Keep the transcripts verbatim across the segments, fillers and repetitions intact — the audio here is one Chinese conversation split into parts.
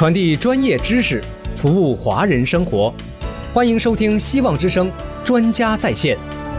传递专业知识，服务华人生活。欢迎收听希望之声专家在线。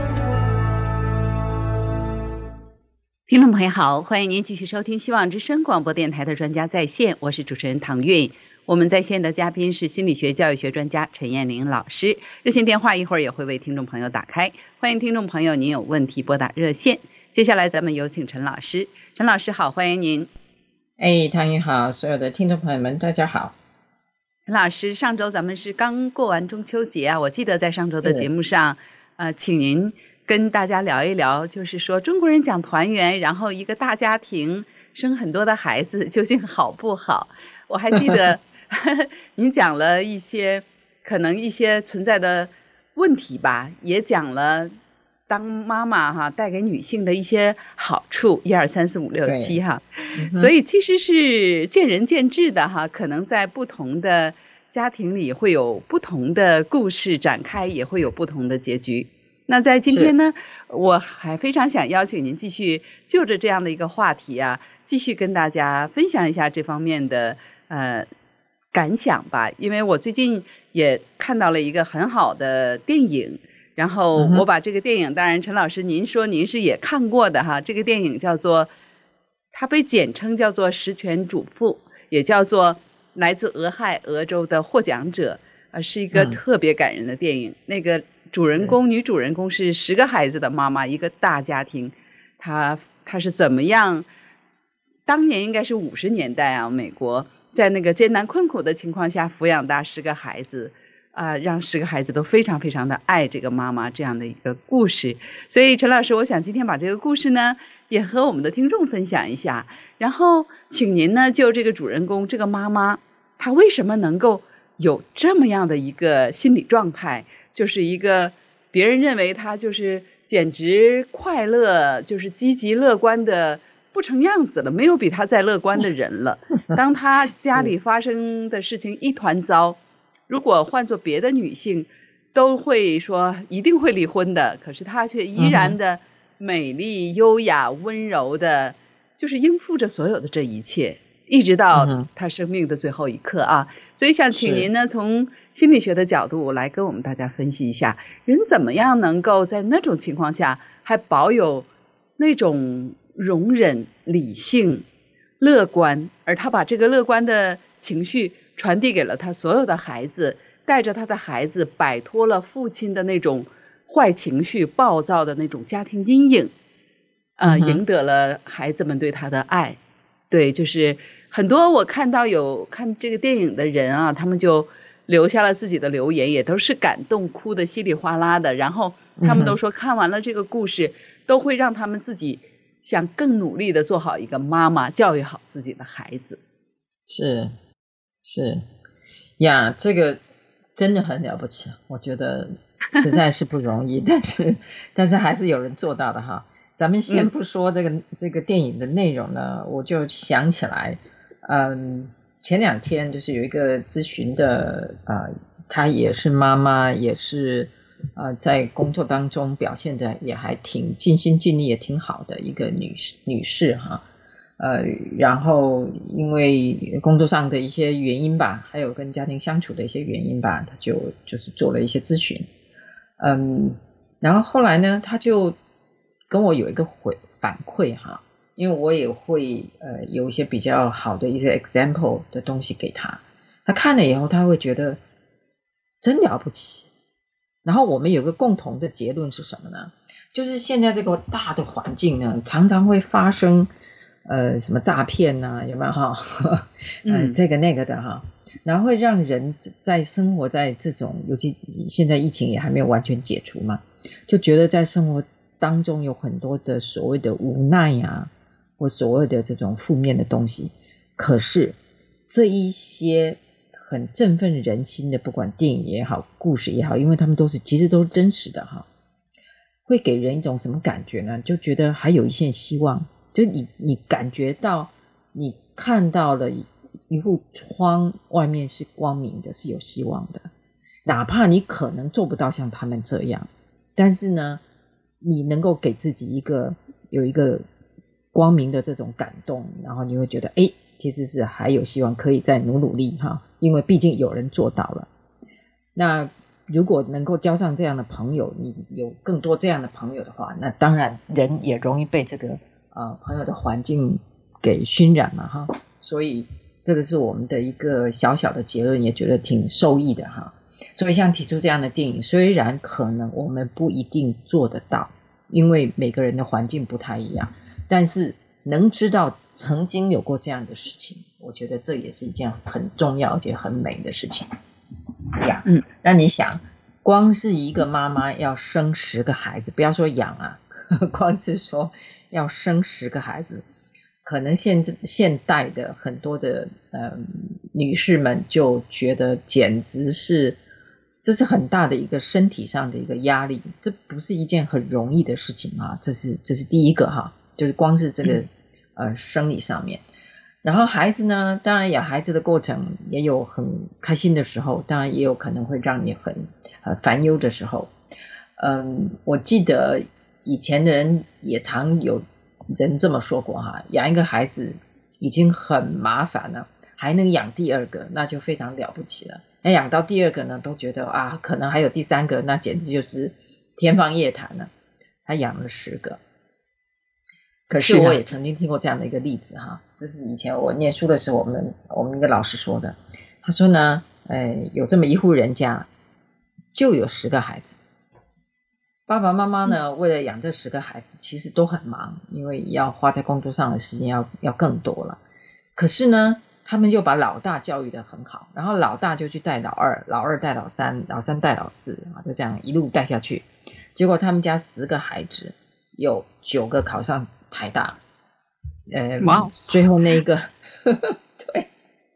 听众朋友好，欢迎您继续收听希望之声广播电台的专家在线，我是主持人唐韵。我们在线的嘉宾是心理学教育学专家陈燕玲老师，热线电话一会儿也会为听众朋友打开，欢迎听众朋友您有问题拨打热线。接下来咱们有请陈老师。陈老师好，欢迎您。 哎，唐韵好，所有的听众朋友们大家好。 陈老师，上周咱们是刚过完中秋节啊，我记得在上周的节目上呃，请您跟大家聊一聊，就是说中国人讲团圆，然后一个大家庭生很多的孩子究竟好不好。我还记得您讲了一些可能一些存在的问题吧，也讲了当妈妈哈带给女性的一些好处，一二三四五六七哈、嗯、所以其实是见仁见智的哈，可能在不同的家庭里会有不同的故事展开，也会有不同的结局。那在今天呢，我还非常想邀请您继续就着这样的一个话题啊，继续跟大家分享一下这方面的呃感想吧。因为我最近也看到了一个很好的电影，然后我把这个电影，当然陈老师您说您是也看过的哈，这个电影叫做，它被简称叫做《十全主妇》，也叫做来自俄亥俄州的获奖者，呃，是一个特别感人的电影。嗯、那个主人公女主人公是十个孩子的妈妈，一个大家庭，她她是怎么样？当年应该是五十年代啊，美国在那个艰难困苦的情况下抚养大十个孩子。啊、呃，让十个孩子都非常非常的爱这个妈妈，这样的一个故事。所以陈老师，我想今天把这个故事呢也和我们的听众分享一下，然后请您呢就这个主人公这个妈妈，她为什么能够有这么样的一个心理状态，就是一个别人认为她就是简直快乐，就是积极乐观的不成样子了，没有比她再乐观的人了。当她家里发生的事情一团糟，如果换做别的女性都会说一定会离婚的，可是她却依然的美丽优雅温柔的，就是应付着所有的这一切，一直到她生命的最后一刻啊。所以想请您呢从心理学的角度来跟我们大家分析一下，人怎么样能够在那种情况下还保有那种容忍、理性、乐观，而她把这个乐观的情绪传递给了他所有的孩子，带着他的孩子摆脱了父亲的那种坏情绪、暴躁的那种家庭阴影，呃，嗯、赢得了孩子们对他的爱。对，就是很多我看到有看这个电影的人啊，他们就留下了自己的留言，也都是感动哭的稀里哗啦的，然后他们都说看完了这个故事，都会让他们自己想更努力的做好一个妈妈，教育好自己的孩子。 是。是呀，这个真的很了不起，我觉得实在是不容易，但是但是还是有人做到的哈。咱们先不说这个、嗯、这个电影的内容呢，我就想起来，嗯，前两天就是有一个咨询的啊、呃，她也是妈妈，也是呃在工作当中表现的也还挺尽心尽力，也挺好的一个女士女士哈。呃，然后因为工作上的一些原因吧，还有跟家庭相处的一些原因吧，他就就是做了一些咨询，嗯，然后后来呢，他就跟我有一个回反馈哈，因为我也会呃有一些比较好的一些 example 的东西给他，他看了以后他会觉得真了不起。然后我们有个共同的结论是什么呢？就是现在这个大的环境呢，常常会发生。呃，什么诈骗呐、啊，有没有哈？呃，这个那个的哈，然后会让人在生活在这种，尤其现在疫情也还没有完全解除嘛，就觉得在生活当中有很多的所谓的无奈呀、啊，或所谓的这种负面的东西。可是这一些很振奋人心的，不管电影也好，故事也好，因为他们都是其实都是真实的哈，会给人一种什么感觉呢？就觉得还有一线希望。就你你感觉到你看到了一户窗外面是光明的，是有希望的，哪怕你可能做不到像他们这样，但是呢你能够给自己一个有一个光明的这种感动，然后你会觉得诶， 其实是还有希望可以再努努力哈，因为毕竟有人做到了。那如果能够交上这样的朋友，你有更多这样的朋友的话，那当然人也容易被这个呃朋友的环境给熏染了哈。所以这个是我们的一个小小的结论，也觉得挺受益的哈。所以像提出这样的电影，虽然可能我们不一定做得到，因为每个人的环境不太一样，但是能知道曾经有过这样的事情，我觉得这也是一件很重要而且很美的事情呀。嗯，那你想，光是一个妈妈要生十个孩子，不要说养啊，呵呵光是说要生十个孩子，可能现现代的很多的呃女士们就觉得简直是，这是很大的一个身体上的一个压力，这不是一件很容易的事情啊，这是这是第一个哈，就是光是这个呃生理上面。然后孩子呢，当然养孩子的过程也有很开心的时候，当然也有可能会让你很呃烦忧的时候。嗯，我记得以前的人也常有人这么说过哈，养一个孩子已经很麻烦了，还能养第二个，那就非常了不起了。那养到第二个呢，都觉得啊，可能还有第三个，那简直就是天方夜谭了。他养了十个。可是我也曾经听过这样的一个例子哈，这是以前我念书的时候，我们我们一个老师说的。他说呢，呃，有这么一户人家，就有十个孩子。爸爸妈妈呢，为了养这十个孩子，其实都很忙，因为要花在工作上的时间要要更多了。可是呢，他们就把老大教育得很好，然后老大就去带老二，老二带老三，老三带老四啊，就这样一路带下去。结果他们家十个孩子，有九个考上台大，呃，wow. 最后那个对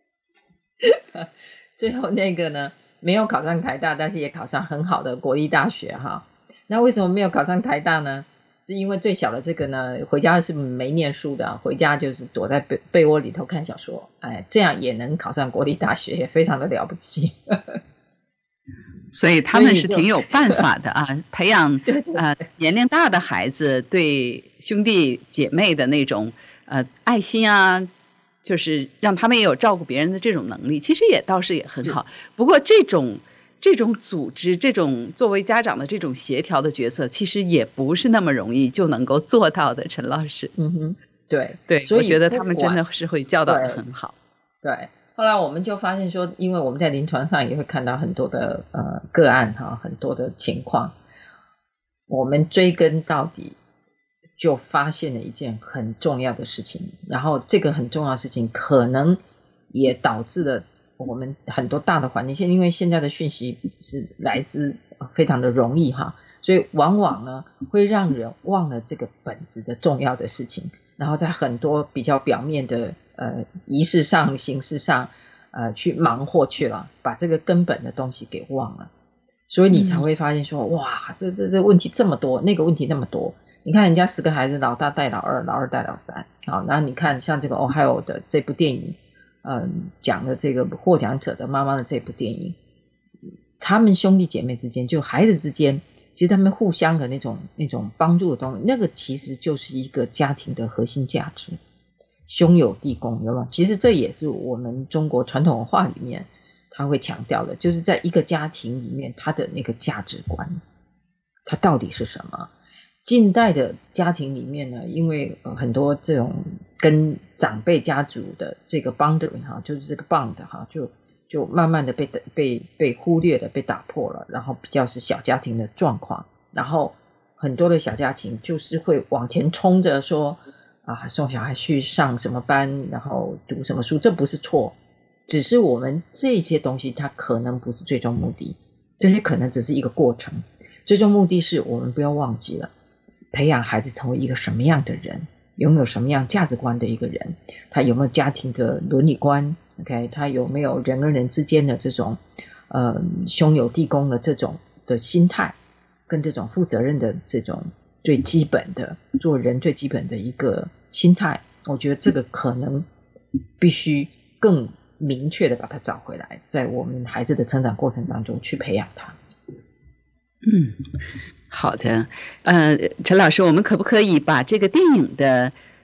最后那个呢没有考上台大，但是也考上很好的国立大学哈。那为什么没有考上台大呢？是因为最小的这个呢回家是没念书的，回家就是躲在被被窝里头看小说，哎，这样也能考上国立大学，也非常的了不起。 所以他们是挺有办法的啊，培养呃年龄大的孩子对兄弟姐妹的那种呃爱心啊，就是让他们也有照顾别人的这种能力，其实也倒是也很好。不过这种这种组织，这种作为家长的这种协调的角色，其实也不是那么容易就能够做到的，陈老师。 嗯哼，对对，所以我觉得他们真的是会教导得很好。 对。对后来我们就发现说，因为我们在临床上也会看到很多的呃个案哈，很多的情况，我们追根到底就发现了一件很重要的事情，然后这个很重要的事情可能也导致了我们很多大的环境，现因为现在的讯息是来自非常的容易哈，所以往往呢会让人忘了这个本质的重要的事情，然后在很多比较表面的呃，仪式上、形式上，呃，去忙活去了，把这个根本的东西给忘了，所以你才会发现说，嗯、哇，这这这问题这么多，那个问题那么多。你看人家十个孩子，老大带老二，老二带老三，好，然后你看像这个 Ohio 的这部电影，嗯、呃，讲的这个获奖者的妈妈的这部电影，他们兄弟姐妹之间，就孩子之间，其实他们互相的那种那种帮助的东西，那个其实就是一个家庭的核心价值。兄友弟恭，有没有？其实这也是我们中国传统文化里面他会强调的，就是在一个家庭里面，他的那个价值观，它到底是什么？近代的家庭里面呢，因为很多这种跟长辈家族的这个 boundary 哈，就是这个 bond 哈，就就慢慢的被被被忽略的被打破了，然后比较是小家庭的状况，然后很多的小家庭就是会往前冲着说。啊，送小孩去上什么班，然后读什么书，这不是错，只是我们这些东西它可能不是最终目的，这些可能只是一个过程，最终目的是我们不要忘记了，培养孩子成为一个什么样的人，拥有什么样价值观的一个人，他有没有家庭的伦理观 ，OK， 他有没有人跟人之间的这种呃兄友弟恭的这种的心态，跟这种负责任的这种最基本的做人最基本的一个心态，我觉得这个可能必须更明确的把它找回来，在我们孩子的成长过程当中去培养他。 嗯，好的，呃，陈老师，我们可不可以把这个电影的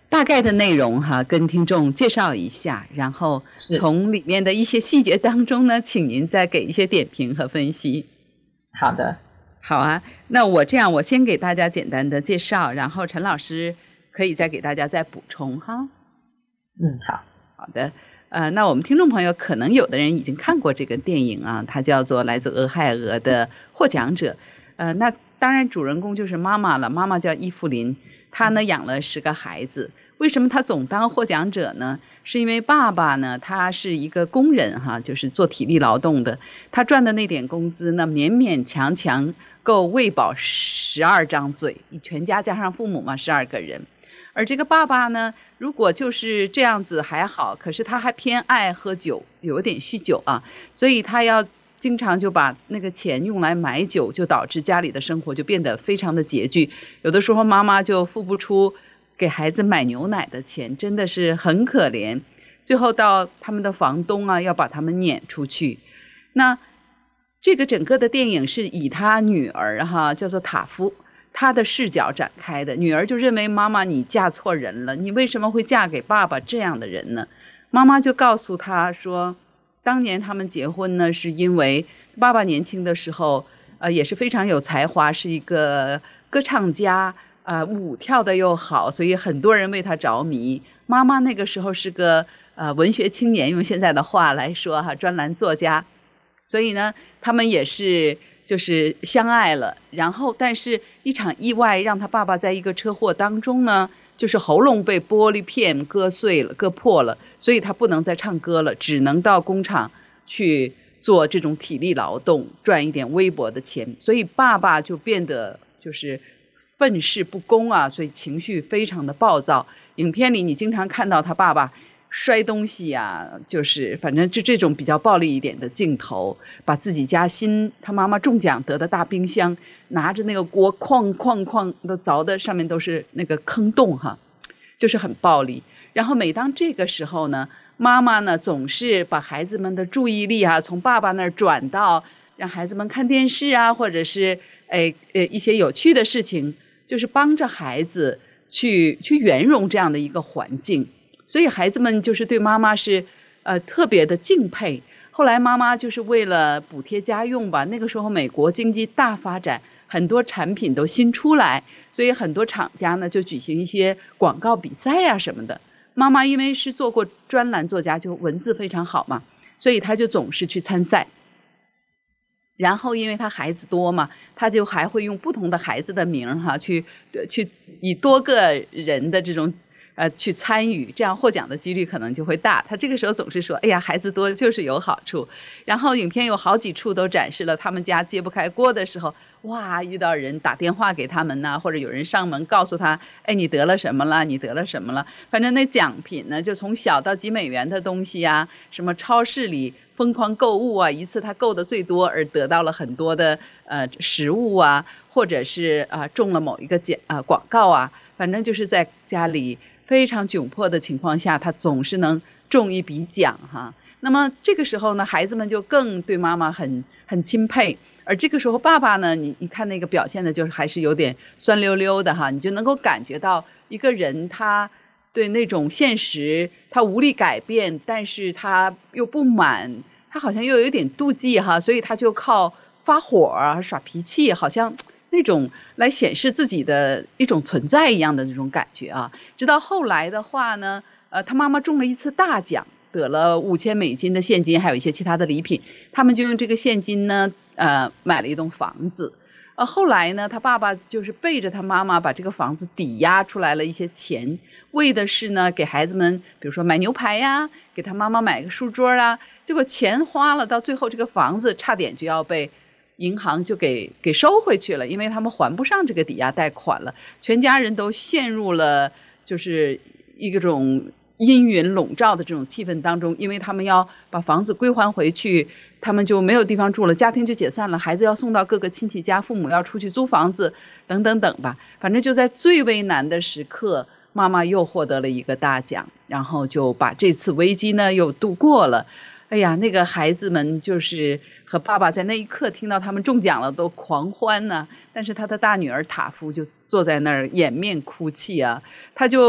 大概的内容哈，跟听众介绍一下，然后从里面的一些细节当中呢，请您再给一些点评和分析。 好的， 好啊，那我这样，我先给大家简单的介绍，然后陈老师可以再给大家再补充哈。 嗯，好， 好的。呃，那我们听众朋友可能有的人已经看过这个电影啊，它叫做《来自俄亥俄的获奖者》。呃，那当然主人公就是妈妈了，妈妈叫伊芙琳，她呢养了十个孩子。为什么她总当获奖者呢？是因为爸爸呢，他是一个工人哈，就是做体力劳动的，他赚的那点工资呢，勉勉强强够喂饱十二张嘴，全家加上父母嘛，十二个人。而这个爸爸呢，如果就是这样子还好，可是他还偏爱喝酒，有点酗酒啊，所以他要经常就把那个钱用来买酒，就导致家里的生活就变得非常的拮据。有的时候妈妈就付不出给孩子买牛奶的钱，真的是很可怜。最后到他们的房东啊，要把他们撵出去。那这个整个的电影是以他女儿哈，叫做塔夫，他的视角展开的。女儿就认为妈妈你嫁错人了，你为什么会嫁给爸爸这样的人呢？妈妈就告诉他说，当年他们结婚呢，是因为爸爸年轻的时候呃也是非常有才华，是一个歌唱家，呃舞跳的又好，所以很多人为他着迷。妈妈那个时候是个呃文学青年，用现在的话来说哈，专栏作家，所以呢他们也是就是相爱了。然后但是一场意外让他爸爸在一个车祸当中呢，就是喉咙被玻璃片割碎了，割破了，所以他不能再唱歌了，只能到工厂去做这种体力劳动，赚一点微薄的钱。所以爸爸就变得就是愤世不公啊，所以情绪非常的暴躁。影片里你经常看到他爸爸摔东西呀、啊，就是反正就这种比较暴力一点的镜头，把自己家新他妈妈中奖得的大冰箱拿着那个锅哐哐哐都凿的上面都是那个坑洞哈，就是很暴力。然后每当这个时候呢，妈妈呢总是把孩子们的注意力啊从爸爸那儿转到让孩子们看电视啊，或者是诶呃一些有趣的事情，就是帮着孩子去去圆融这样的一个环境。所以孩子们就是对妈妈是呃特别的敬佩。后来妈妈就是为了补贴家用吧，那个时候美国经济大发展，很多产品都新出来，所以很多厂家呢就举行一些广告比赛呀、啊、什么的。妈妈因为是做过专栏作家，就文字非常好嘛，所以她就总是去参赛。然后因为他孩子多嘛，他就还会用不同的孩子的名哈去去以多个人的这种呃去参与，这样获奖的几率可能就会大。他这个时候总是说，哎呀，孩子多就是有好处。然后影片有好几处都展示了他们家揭不开锅的时候，哇，遇到人打电话给他们呐、啊，或者有人上门告诉他，哎，你得了什么了，你得了什么了。反正那奖品呢，就从小到几美元的东西啊，什么超市里疯狂购物啊，一次他购的最多而得到了很多的呃食物啊，或者是啊、呃、中了某一个奖啊、呃、广告啊，反正就是在家里非常窘迫的情况下，他总是能中一笔奖哈。那么这个时候呢，孩子们就更对妈妈很很钦佩。而这个时候爸爸呢，你你看那个表现的就是还是有点酸溜溜的哈，你就能够感觉到一个人他对那种现实他无力改变，但是他又不满，他好像又有一点妒忌哈，所以他就靠发火啊耍脾气，好像那种来显示自己的一种存在一样的那种感觉啊。直到后来的话呢，呃，他妈妈中了一次大奖，得了五千美金的现金，还有一些其他的礼品，他们就用这个现金呢，呃，买了一栋房子。呃，后来呢，他爸爸就是背着他妈妈把这个房子抵押出来了一些钱，为的是呢给孩子们，比如说买牛排呀，给他妈妈买个书桌啊。结果钱花了，到最后这个房子差点就要被银行就给给收回去了，因为他们还不上这个抵押贷款了，全家人都陷入了就是一种阴云笼罩的这种气氛当中，因为他们要把房子归还回去，他们就没有地方住了，家庭就解散了，孩子要送到各个亲戚家，父母要出去租房子等等等吧。反正就在最为难的时刻，妈妈又获得了一个大奖，然后就把这次危机呢又度过了。哎呀，那个孩子们就是和爸爸在那一刻听到他们中奖了都狂欢呢、啊，但是他的大女儿塔夫就坐在那儿掩面哭泣啊，他就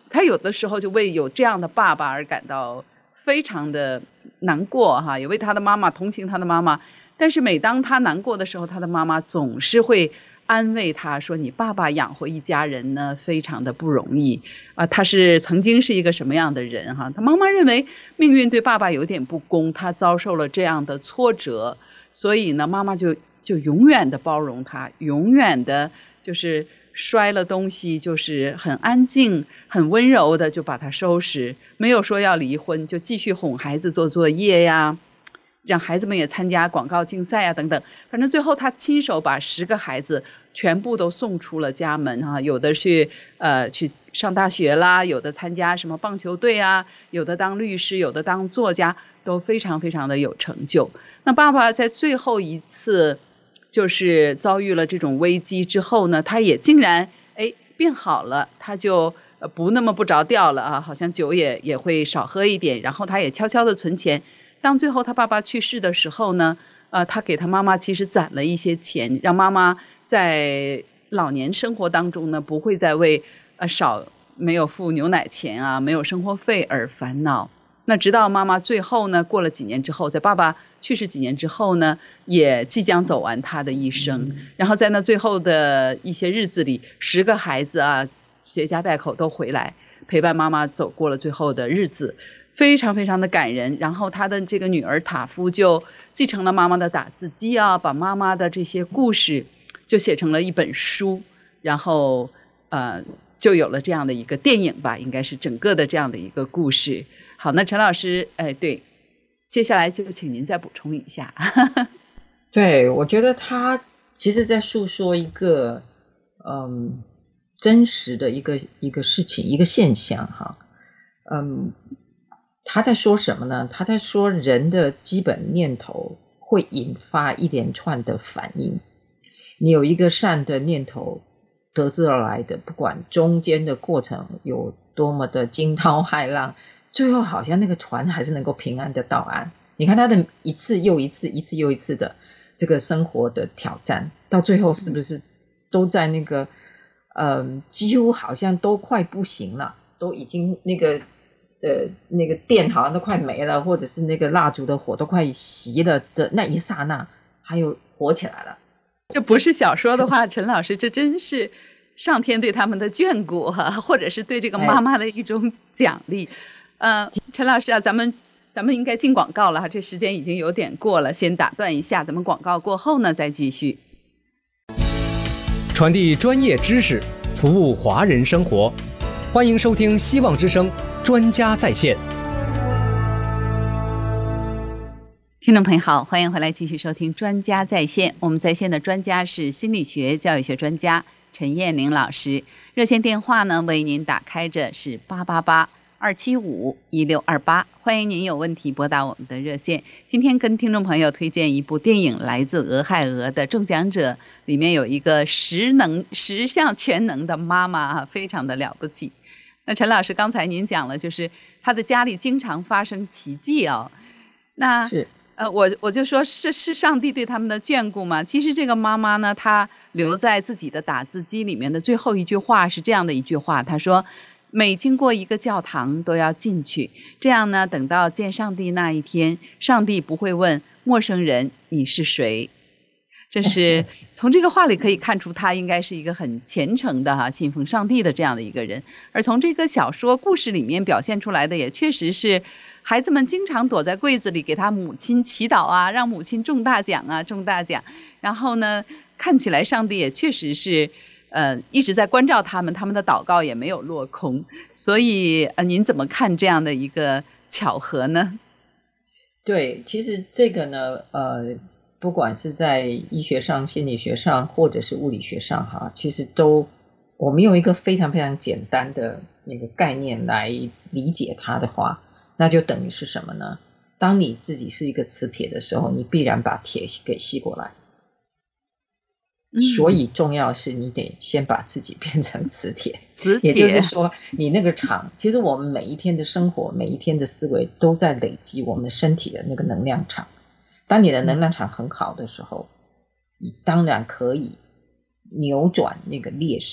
他有的时候就为有这样的爸爸而感到非常的难过哈，也为他的妈妈同情他的妈妈。但是每当他难过的时候，他的妈妈总是会安慰他说，你爸爸养活一家人呢非常的不容易啊，他是曾经是一个什么样的人哈。他妈妈认为命运对爸爸有点不公，他遭受了这样的挫折，所以呢妈妈就就永远的包容他，永远的就是摔了东西就是很安静很温柔的就把他收拾，没有说要离婚，就继续哄孩子做作业呀，让孩子们也参加广告竞赛啊等等。反正最后他亲手把十个孩子全部都送出了家门啊，有的去呃去上大学啦，有的参加什么棒球队啊，有的当律师，有的当作家，都非常非常的有成就。那爸爸在最后一次就是遭遇了这种危机之后呢，他也竟然哎变好了，他就不那么不着调了啊，好像酒也也会少喝一点，然后他也悄悄的存钱。当最后他爸爸去世的时候呢，呃，他给他妈妈其实攒了一些钱，让妈妈在老年生活当中呢，不会再为呃少没有付牛奶钱啊，没有生活费而烦恼。那直到妈妈最后呢，过了几年之后，在爸爸去世几年之后呢，也即将走完他的一生。然后在那最后的一些日子里，十个孩子啊，携家带口都回来陪伴妈妈走过了最后的日子。非常非常的感人。然后他的这个女儿塔夫就继承了妈妈的打字机啊，把妈妈的这些故事就写成了一本书，然后呃就有了这样的一个电影吧，应该是整个的这样的一个故事。好，那陈老师，哎，对，接下来就请您再补充一下。 对，我觉得他其实在诉说一个嗯真实的一个一个事情，一个现象哈。嗯，他在说什么呢？他在说人的基本念头会引发一连串的反应。你有一个善的念头得自而来的，不管中间的过程有多么的惊涛骇浪，最后好像那个船还是能够平安的到岸。你看他的一次又一次一次又一次的这个生活的挑战，到最后是不是都在那个呃，几乎好像都快不行了，都已经那个呃那个电好像都快没了，或者是那个蜡烛的火都快熄了的那一刹那，还有火起来了。 这不是小说的话，陈老师，这真是上天对他们的眷顾啊，或者是对这个妈妈的一种奖励。呃，陈老师啊，咱们咱们应该进广告了哈，这时间已经有点过了，先打断一下，咱们广告过后呢再继续。 传递专业知识，服务华人生活，欢迎收听希望之声专家在线。 听众朋友好，欢迎回来继续收听专家在线。我们在线的专家是心理学教育学专家陈燕玲老师，热线电话呢为您打开着是八八八二七五一六二八，欢迎您有问题拨打我们的热线。今天跟听众朋友推荐一部电影《来自俄亥俄的中奖者》，里面有一个十能十项全能的妈妈啊，非常的了不起。那陈老师刚才您讲了，就是他的家里经常发生奇迹哦。那是呃，我我就说是是上帝对他们的眷顾嘛。其实这个妈妈呢，她留在自己的打字机里面的最后一句话是这样的一句话，她说每经过一个教堂都要进去，这样呢等到见上帝那一天，上帝不会问陌生人你是谁。这是从这个话里可以看出他应该是一个很虔诚的哈，信奉上帝的这样的一个人。而从这个小说故事里面表现出来的也确实是孩子们经常躲在柜子里给他母亲祈祷啊，让母亲中大奖啊，中大奖。然后呢，看起来上帝也确实是呃一直在关照他们，他们的祷告也没有落空。所以呃，您怎么看这样的一个巧合呢？ 对，其实这个呢，呃，不管是在医学上、心理学上，或者是物理学上，哈，其实都我们用一个非常非常简单的那个概念来理解它的话，那就等于是什么呢？当你自己是一个磁铁的时候，你必然把铁给吸过来。嗯、所以重要是你得先把自己变成磁铁。 磁铁， 也就是说，你那个场，其实我们每一天的生活、每一天的思维都在累积我们身体的那个能量场。当你的能量场很好的时候，你当然可以扭转那个劣势，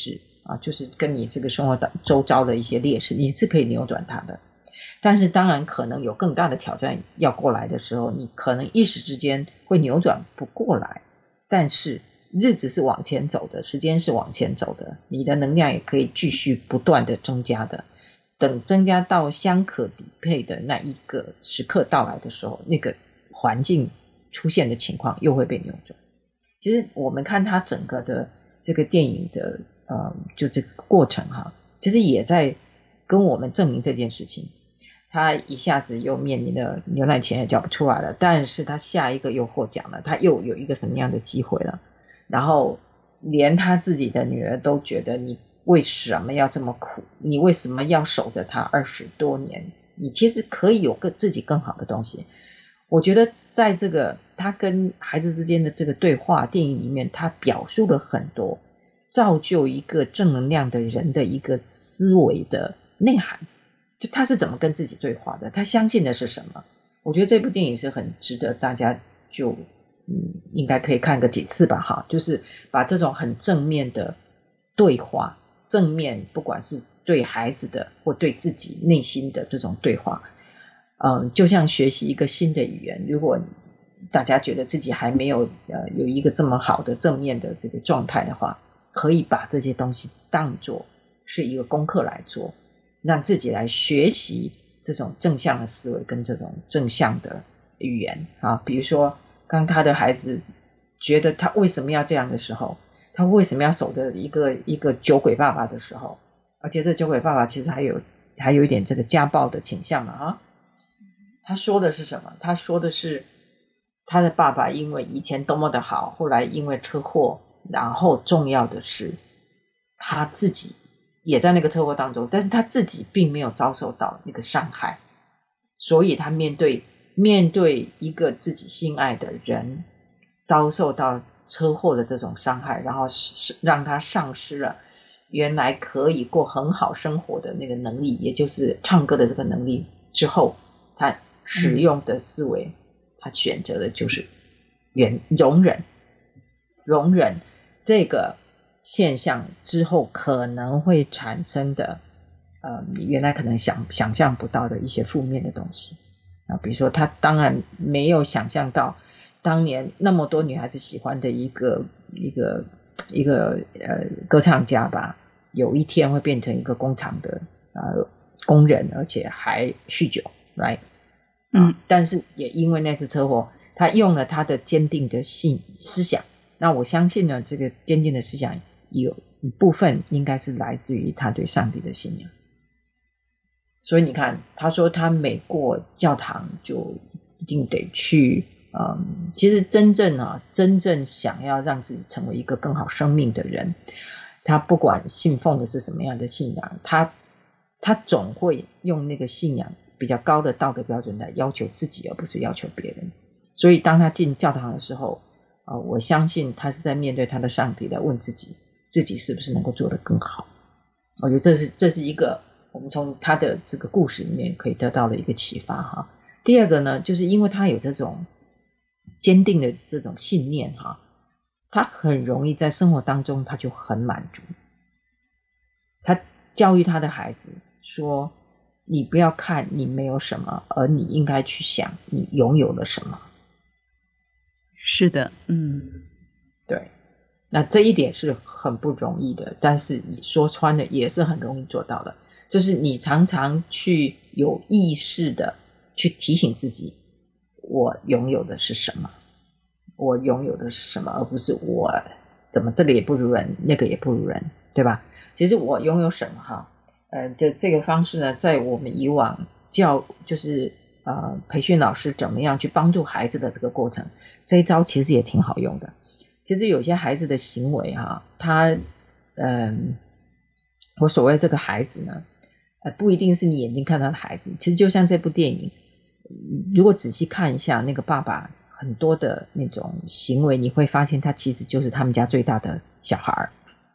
啊，就是跟你这个生活的周遭的一些劣势，你是可以扭转它的。但是当然可能有更大的挑战要过来的时候，你可能一时之间会扭转不过来，但是日子是往前走的，时间是往前走的，你的能量也可以继续不断的增加的。等增加到相可匹配的那一个时刻到来的时候，那个环境出现的情况又会被扭转。其实我们看它整个的这个电影的呃，就这个过程哈，其实也在跟我们证明这件事情。他一下子又面临了牛奶钱也交不出来了，但是他下一个又获奖了，他又有一个什么样的机会了，然后连他自己的女儿都觉得你为什么要这么苦，你为什么要守着他二十多年，你其实可以有个自己更好的东西。我觉得在这个他跟孩子之间的这个对话电影里面，他表述了很多造就一个正能量的人的一个思维的内涵，就他是怎么跟自己对话的，他相信的是什么。我觉得这部电影是很值得大家就嗯应该可以看个几次吧哈，就是把这种很正面的对话，正面不管是对孩子的或对自己内心的这种对话，嗯，就像学习一个新的语言，如果大家觉得自己还没有呃有一个这么好的正面的这个状态的话，可以把这些东西当作是一个功课来做，让自己来学习这种正向的思维跟这种正向的语言啊。比如说刚他的孩子觉得他为什么要这样的时候，他为什么要守着一个一个酒鬼爸爸的时候，而且这酒鬼爸爸其实还有还有一点这个家暴的倾向嘛啊。他说的是什么？他说的是他的爸爸因为以前多么的好，后来因为车祸，然后重要的是他自己也在那个车祸当中，但是他自己并没有遭受到那个伤害，所以他面对面对一个自己心爱的人遭受到车祸的这种伤害，然后让他丧失了原来可以过很好生活的那个能力，也就是唱歌的这个能力之后，他使用的思维、嗯、他选择的就是容忍容忍这个现象之后可能会产生的呃，你原来可能想想象不到的一些负面的东西啊，比如说他当然没有想象到当年那么多女孩子喜欢的一个一个一个呃歌唱家吧，有一天会变成一个工厂的呃工人，而且还酗酒 ，right？ 嗯，但是也因为那次车祸，他用了他的坚定的信思想。那我相信呢，这个坚定的思想有一部分应该是来自于他对上帝的信仰。所以你看，他说他每过教堂就一定得去，嗯，其实真正啊，真正想要让自己成为一个更好生命的人，他不管信奉的是什么样的信仰，他他总会用那个信仰比较高的道德标准来要求自己，而不是要求别人。所以当他进教堂的时候，呃，我相信他是在面对他的上帝来问自己，自己是不是能够做得更好。我觉得这是这是一个我们从他的这个故事里面可以得到的一个启发哈。第二个呢，就是因为他有这种坚定的这种信念哈，他很容易在生活当中他就很满足。他教育他的孩子说，你不要看你没有什么，而你应该去想你拥有了什么。 是的，嗯， 对，那这一点是很不容易的，但是你说穿了也是很容易做到的，就是你常常去有意识的去提醒自己，我拥有的是什么，我拥有的是什么，而不是我怎么这个也不如人，那个也不如人，对吧？其实我拥有什么哈，呃，这这个方式呢，在我们以往教就是呃培训老师怎么样去帮助孩子的这个过程，这一招其实也挺好用的。其实有些孩子的行为哈，他嗯，我所谓这个孩子呢，呃，不一定是你眼睛看到的孩子，其实就像这部电影，如果仔细看一下那个爸爸很多的那种行为，你会发现他其实就是他们家最大的小孩。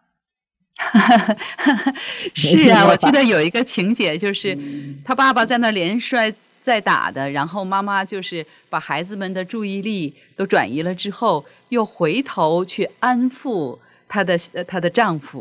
是啊，我记得有一个情节，就是他爸爸在那连摔再打的，然后妈妈就是把孩子们的注意力都转移了之后，又回头去安抚她的她的丈夫，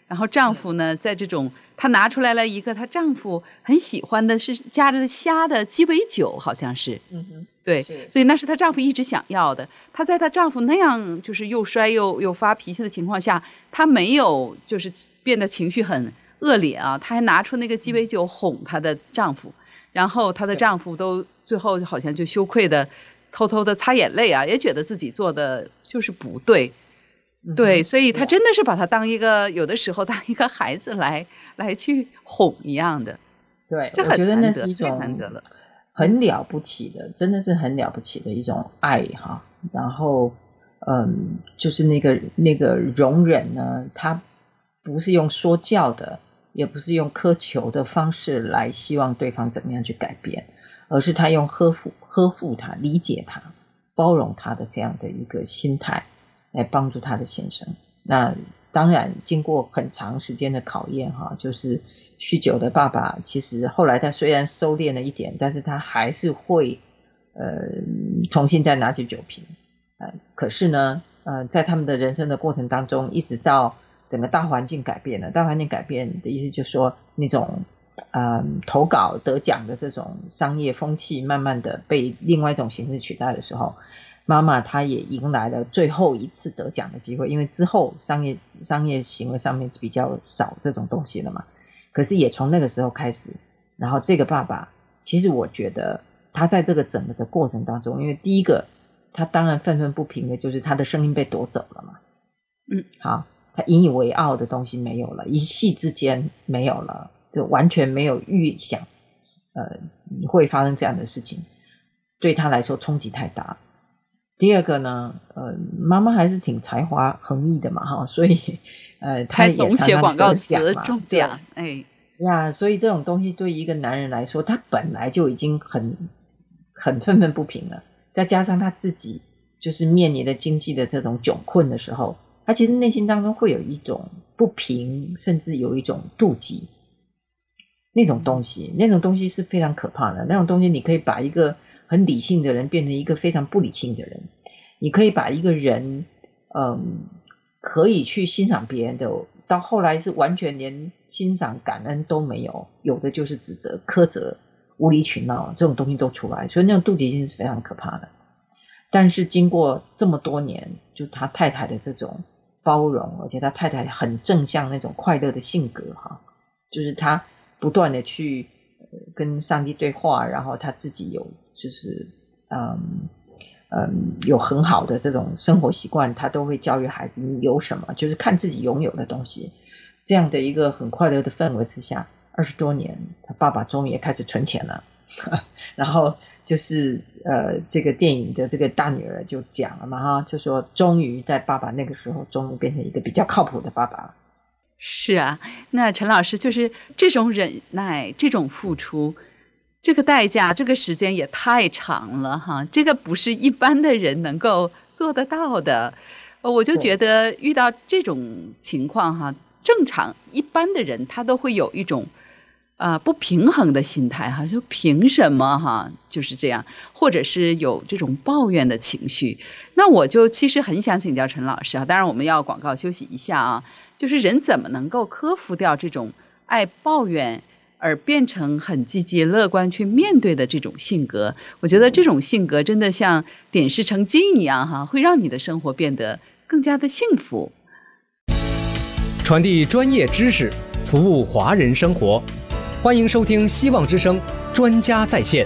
然后丈夫呢，在这种她拿出来了一个她丈夫很喜欢的是加着虾的鸡尾酒，好像是， 嗯哼， 对，所以那是她丈夫一直想要的。她在她丈夫那样就是又摔又又发脾气的情况下，她没有就是变得情绪很恶劣啊，她还拿出那个鸡尾酒哄她的丈夫，然后她的丈夫都最后好像就羞愧的偷偷的擦眼泪啊，也觉得自己做的就是不对。对，所以他真的是把他当一个有的时候当一个孩子来来去哄一样的。 对， 这我觉得那是一种难得了， 很了不起的，真的是很了不起的一种爱哈。然后，嗯，就是那个那个容忍呢，他不是用说教的，也不是用苛求的方式来希望对方怎么样去改变，而是他用呵护呵护他、理解他、包容他的这样的一个心态。来帮助他的先生。那当然经过很长时间的考验哈，就是酗酒的爸爸其实后来他虽然收敛了一点，但是他还是会呃重新再拿起酒瓶。呃可是呢呃在他们的人生的过程当中，一直到整个大环境改变了，大环境改变的意思就是说那种呃投稿得奖的这种商业风气慢慢的被另外一种形式取代的时候，妈妈她也迎来了最后一次得奖的机会，因为之后商业商业行为上面比较少这种东西了嘛。可是也从那个时候开始，然后这个爸爸其实我觉得他在这个整个的过程当中，因为第一个他当然愤愤不平的就是他的声音被夺走了嘛， 嗯， 好，他引以为傲的东西没有了，一夕之间没有了，就完全没有预想呃会发生这样的事情，对他来说冲击太大。第二个呢，呃，妈妈还是挺才华横溢的嘛，哈，所以，呃，她也总写广告词常中奖，哎， 呀，所以这种东西对一个男人来说，他本来就已经很很愤愤不平了，再加上他自己就是面临的经济的这种窘困的时候，他其实内心当中会有一种不平，甚至有一种妒忌，那种东西，那种东西是非常可怕的，那种东西你可以把一个很理性的人变成一个非常不理性的人，你可以把一个人嗯，可以去欣赏别人的，到后来是完全连欣赏感恩都没有，有的就是指责苛责无理取闹，这种东西都出来，所以那种妒忌心是非常可怕的。但是经过这么多年，就他太太的这种包容，而且他太太很正向那种快乐的性格哈，就是他不断的去跟上帝对话，然后他自己有就是嗯嗯有很好的这种生活习惯，他都会教育孩子你有什么就是看自己拥有的东西，这样的一个很快乐的氛围之下，二十多年他爸爸终于也开始存钱了然后就是呃这个电影的这个大女儿就讲了嘛哈，就说终于在爸爸那个时候终于变成一个比较靠谱的爸爸。 是啊，那陈老师就是这种忍耐，这种付出，这个代价，这个时间也太长了哈，这个不是一般的人能够做得到的。我就觉得遇到这种情况哈，正常一般的人他都会有一种啊、呃、不平衡的心态哈，就凭什么哈就是这样，或者是有这种抱怨的情绪。那我就其实很想请教陈老师啊，当然我们要广告休息一下啊，就是人怎么能够克服掉这种爱抱怨而变成很积极乐观去面对的这种性格？我觉得这种性格真的像点石成金一样哈，会让你的生活变得更加的幸福。 传递专业知识，服务华人生活，欢迎收听希望之声专家在线。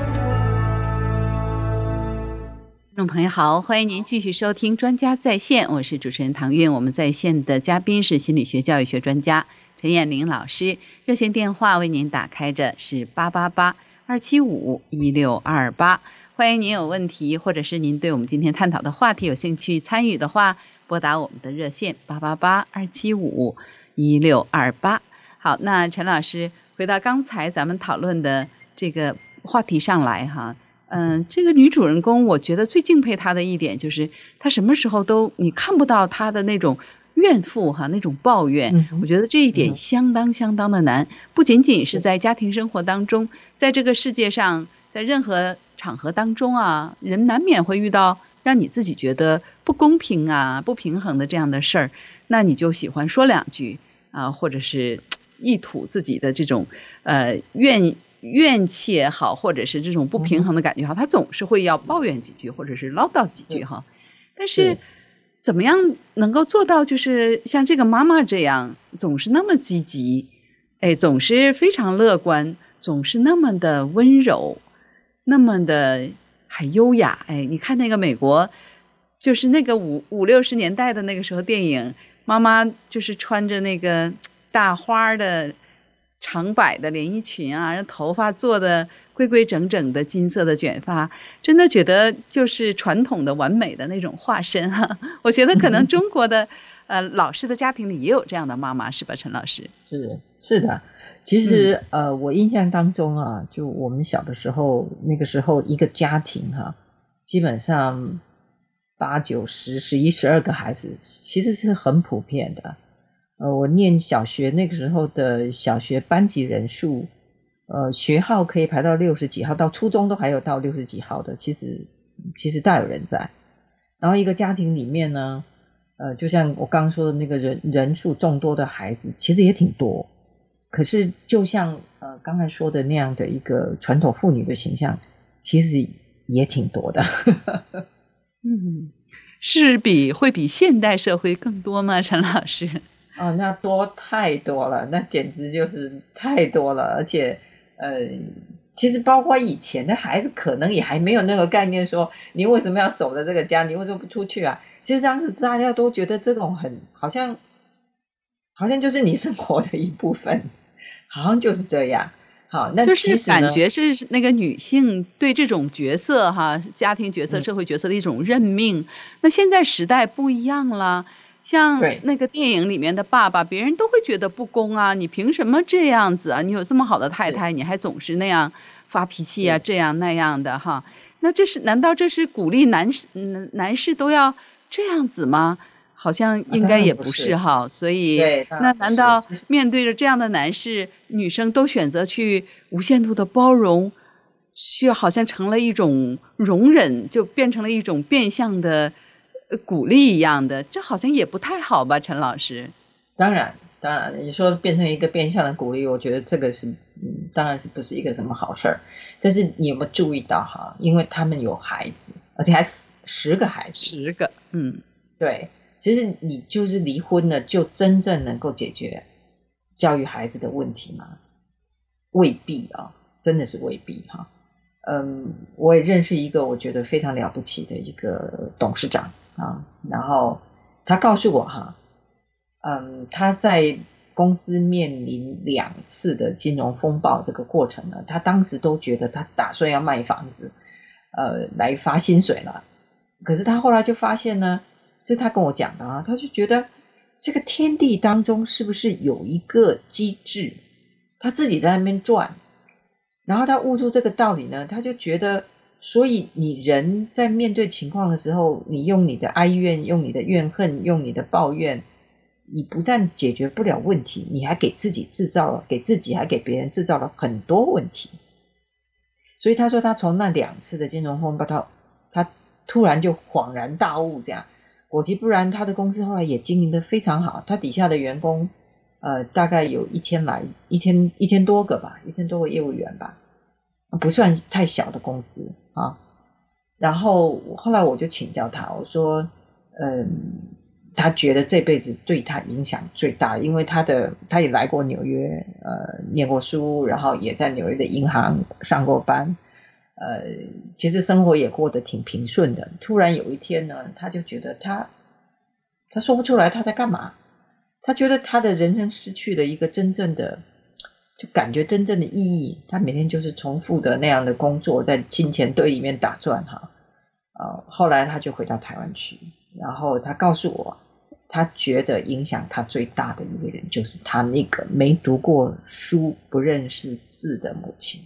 听众朋友好，欢迎您继续收听专家在线，我是主持人唐韵。我们在线的嘉宾是心理学教育学专家陈燕玲老师，热线电话为您打开着是八八八二七五一六二八，欢迎您有问题或者是您对我们今天探讨的话题有兴趣参与的话，拨打我们的热线八八八二七五一六二八。好，那陈老师回到刚才咱们讨论的这个话题上来哈。嗯，这个女主人公我觉得最敬佩她的一点就是她什么时候都你看不到她的那种怨妇哈，那种抱怨、嗯、我觉得这一点相当相当的难，不仅仅是在家庭生活当中，在这个世界上在任何场合当中啊，人难免会遇到让你自己觉得不公平啊不平衡的这样的事儿，那你就喜欢说两句， 啊，或者是一吐自己的这种呃怨怨气也好，或者是这种不平衡的感觉哈，他总是会要抱怨几句，或者是唠叨几句哈。但是怎么样能够做到就是像这个妈妈这样，总是那么积极，哎，总是非常乐观，总是那么的温柔，那么的还优雅。哎，你看那个美国，就是那个五五六十年代的那个时候电影，妈妈就是穿着那个大花的长摆的连衣裙啊，头发做的规规整整的金色的卷发，真的觉得就是传统的完美的那种化身哈、啊。我觉得可能中国的呃老式的家庭里也有这样的妈妈，是吧，陈老师？ 是是的，其实、嗯、呃我印象当中啊，就我们小的时候，那个时候一个家庭哈、啊，基本上八九十十一十二个孩子，其实是很普遍的。呃，我念小学那个时候的小学班级人数，呃，学号可以排到六十几号，到初中都还有到六十几号的，其实其实大有人在。然后一个家庭里面呢，呃，就像我刚刚说的那个人人数众多的孩子，其实也挺多。可是就像呃刚才说的那样的一个传统妇女的形象，其实也挺多的。 嗯，是比会比现代社会更多吗，陈老师？ 哦，那多太多了，那简直就是太多了，而且呃，其实包括以前的孩子，可能也还没有那个概念说，你为什么要守着这个家，你为什么不出去啊？其实当时大家都觉得这种很好像，好像就是你生活的一部分，好像就是这样。好，那就是感觉是那个女性对这种角色哈，家庭角色、社会角色的一种任命。嗯、那现在时代不一样了。像那个电影里面的爸爸，别人都会觉得不公啊，你凭什么这样子啊？你有这么好的太太，你还总是那样发脾气啊，这样那样的哈。那这是难道这是鼓励男士男士都要这样子吗？好像应该也不是哈。所以那难道面对着这样的男士，女生都选择去无限度的包容，却好像成了一种容忍，就变成了一种变相的鼓励一样的，这好像也不太好吧，陈老师？ 当然当然，你说变成一个变相的鼓励，我觉得这个是嗯，当然是不是一个什么好事儿。但是你有没有注意到哈？因为他们有孩子，而且还十个孩子， 十个，嗯， 对，其实你就是离婚了，就真正能够解决教育孩子的问题吗？未必啊，真的是未必哈。嗯，我也认识一个我觉得非常了不起的一个董事长啊，然后他告诉我哈，嗯，他在公司面临两次的金融风暴这个过程呢，他当时都觉得他打算要卖房子，呃，来发薪水了。可是他后来就发现呢，这是他跟我讲的啊，他就觉得这个天地当中是不是有一个机制，他自己在那边转。然后他悟出这个道理呢，他就觉得，所以你人在面对情况的时候，你用你的哀怨，用你的怨恨，用你的抱怨，你不但解决不了问题，你还给自己制造了，给自己还给别人制造了很多问题。所以他说他从那两次的金融风暴，他他突然就恍然大悟，这样果其不然，他的公司后来也经营得非常好，他底下的员工呃，大概有一千来一千一千多个吧，一千多个业务员吧，不算太小的公司啊。然后后来我就请教他，我说，嗯，他觉得这辈子对他影响最大，因为他的他也来过纽约，呃，念过书，然后也在纽约的银行上过班，呃，其实生活也过得挺平顺的。突然有一天呢，他就觉得他他说不出来他在干嘛。他觉得他的人生失去了一个真正的，就感觉真正的意义。他每天就是重复的那样的工作，在金钱堆里面打转哈。呃，后来他就回到台湾去，然后他告诉我，他觉得影响他最大的一个人，就是他那个没读过书、不认识字的母亲。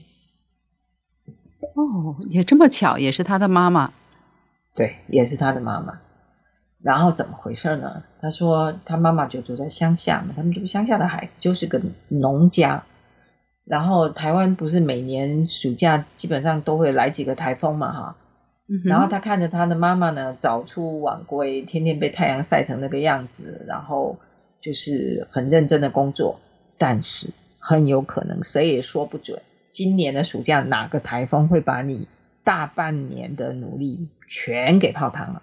哦，也这么巧，也是他的妈妈。 对，也是他的妈妈。然后怎么回事呢？他说他妈妈就住在乡下嘛，他们住乡下的孩子就是个农家。然后台湾不是每年暑假基本上都会来几个台风嘛哈，嗯、然后他看着他的妈妈呢早出晚归，天天被太阳晒成那个样子，然后就是很认真的工作，但是很有可能谁也说不准，今年的暑假哪个台风会把你大半年的努力全给泡汤了。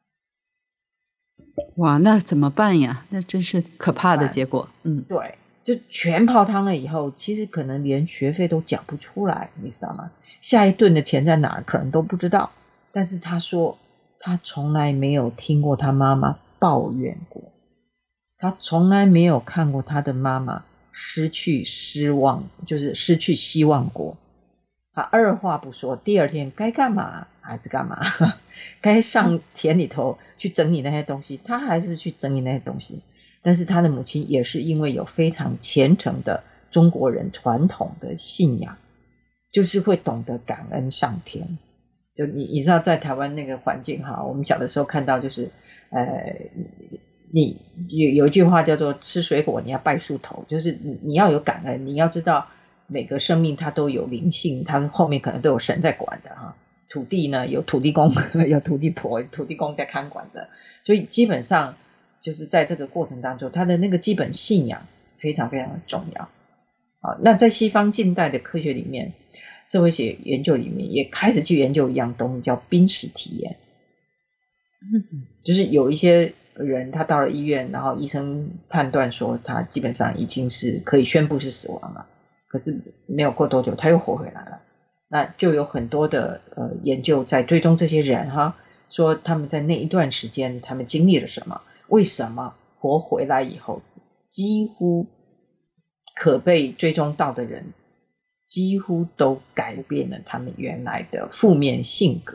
哇，那怎么办呀？那真是可怕的结果。嗯， 对，就全泡汤了以后，其实可能连学费都缴不出来，你知道吗？下一顿的钱在哪儿，可能都不知道。但是他说，他从来没有听过他妈妈抱怨过，他从来没有看过他的妈妈失去失望，就是失去希望过。他二话不说，第二天该干嘛还是干嘛，该上田里头去整理那些东西，他还是去整理那些东西。但是他的母亲也是因为有非常虔诚的中国人传统的信仰，就是会懂得感恩上天。就你你知道在台湾那个环境哈，我们小的时候看到就是呃你有有一句话叫做吃水果你要拜树头，就是你你要有感恩，你要知道每个生命它都有灵性，它后面可能都有神在管的哈。土地呢有土地公有土地婆，土地公在看管着，所以基本上就是在这个过程当中，他的那个基本信仰非常非常的重要。好，那在西方近代的科学里面，社会学研究里面也开始去研究一样东西叫濒死体验。嗯，就是有一些人他到了医院，然后医生判断说他基本上已经是可以宣布是死亡了，可是没有过多久他又活回来了。那就有很多的呃研究在追踪这些人哈，说他们在那一段时间他们经历了什么，为什么活回来以后几乎可被追踪到的人几乎都改变了他们原来的负面性格。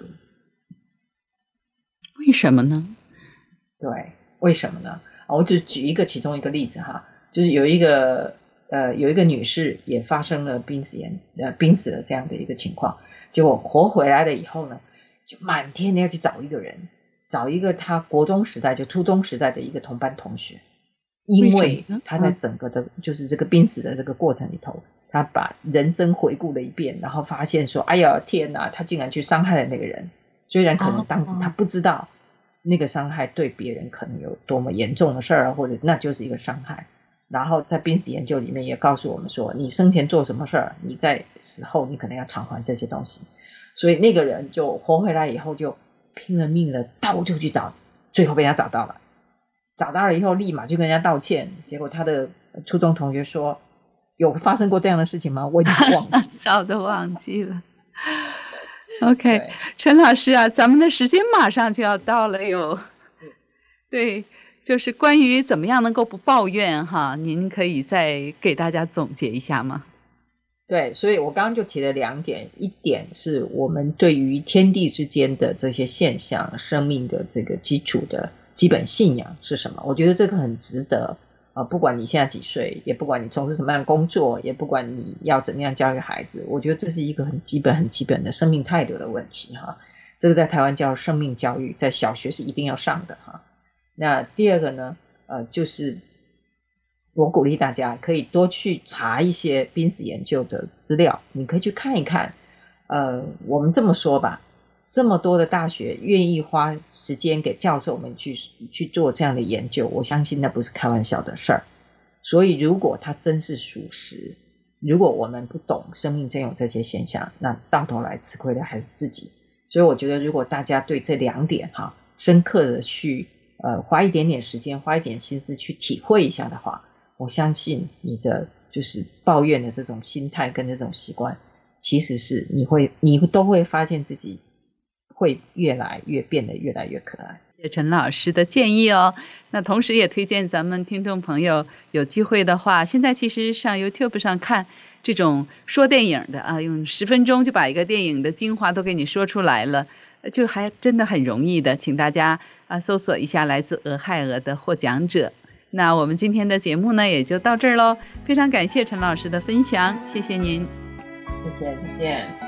为什么呢？ 对，为什么呢？我就举一个其中一个例子哈，就是有一个呃有一个女士也发生了濒死炎呃濒死了这样的一个情况，结果活回来了以后呢，就满天的要去找一个人，找一个她国中时代就初中时代的一个同班同学，因为她在整个的、嗯、就是这个濒死的这个过程里头，她把人生回顾了一遍，然后发现说，哎呀天哪，她竟然去伤害了那个人，虽然可能当时她不知道那个伤害对别人可能有多么严重的事儿，或者那就是一个伤害。然后在濒死研究里面也告诉我们说，你生前做什么事儿，你在死后你可能要偿还这些东西。所以那个人就活回来以后就拼了命的到处去找，最后被他找到了，找到了以后立马就跟人家道歉。结果他的初中同学说，有发生过这样的事情吗？我已经忘记早都忘记了。OK， 陈老师啊，咱们的时间马上就要到了哟。对，就是关于怎么样能够不抱怨哈，您可以再给大家总结一下吗？ 对，所以我刚刚就提了两点，一点是我们对于天地之间的这些现象，生命的这个基础的基本信仰是什么，我觉得这个很值得啊、呃，不管你现在几岁，也不管你从事什么样的工作，也不管你要怎么样教育孩子，我觉得这是一个很基本很基本的生命态度的问题哈。这个在台湾叫生命教育，在小学是一定要上的哈。那第二个呢，呃，就是我鼓励大家可以多去查一些濒死研究的资料，你可以去看一看。呃，我们这么说吧，这么多的大学愿意花时间给教授们去去做这样的研究，我相信那不是开玩笑的事儿。所以如果它真是属实，如果我们不懂生命真有这些现象，那到头来吃亏的还是自己。所以我觉得如果大家对这两点哈深刻的去呃花一点点时间，花一点心思去体会一下的话，我相信你的就是抱怨的这种心态跟这种习惯，其实是你会你都会发现自己会越来越变得越来越可爱。 谢谢陈老师的建议哦。那同时也推荐咱们听众朋友有机会的话，现在其实上 YouTube 上看这种说电影的啊，用十分钟就把一个电影的精华都给你说出来了，就还真的很容易的，请大家啊搜索一下来自俄亥俄的获奖者。那我们今天的节目呢也就到这儿咯，非常感谢陈老师的分享，谢谢您。 谢谢，再见。